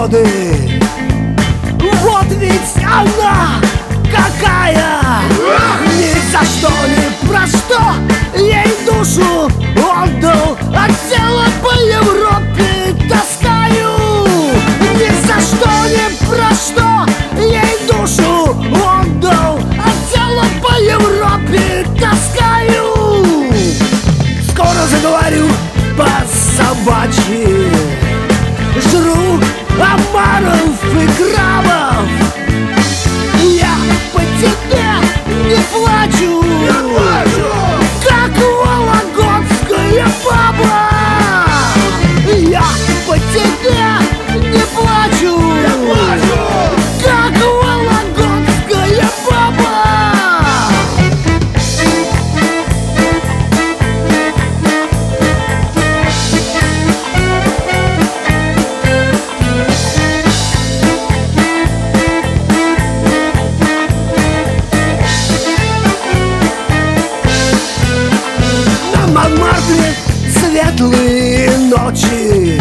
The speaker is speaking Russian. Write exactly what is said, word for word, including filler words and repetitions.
годы. Вот ведь она какая! Ни за что, ни про что ей душу отдал, а тело по Европе таскаю. Ни за что, ни про что ей душу отдал, а тело по Европе таскаю. Скоро заговорю по-собачьи, жру омаров и крабов. Я по тебе не плачу, не плачу, как вологодская баба. Я по тебе не плачу, не плачу, как вологодская баба. На Монмартре светлые ночи,